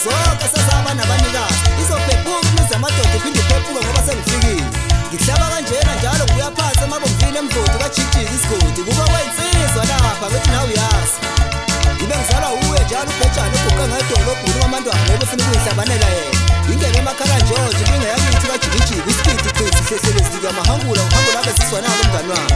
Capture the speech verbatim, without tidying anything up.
zonke sesaba nabanikazi izophephuka imizi yamadoda iphinde iphephuke ngoba sengifikile ngihlaba kanjena njalo ngibuya phansi emabomvini emvodi kajijika isigodi kuba kweyinsizwa lapha bethi nawe uyazi ngibe ngizalwa uwe njalo ubhejane uguqe ngedolobhuni kwamantwana ngoba ufuna ukuyihlabanela yena ingeke emakhala njonje ibingeyakithi kajikijika isikidi qithi hlehlelezika mahangula uhangula abesizwa nalo mngani wami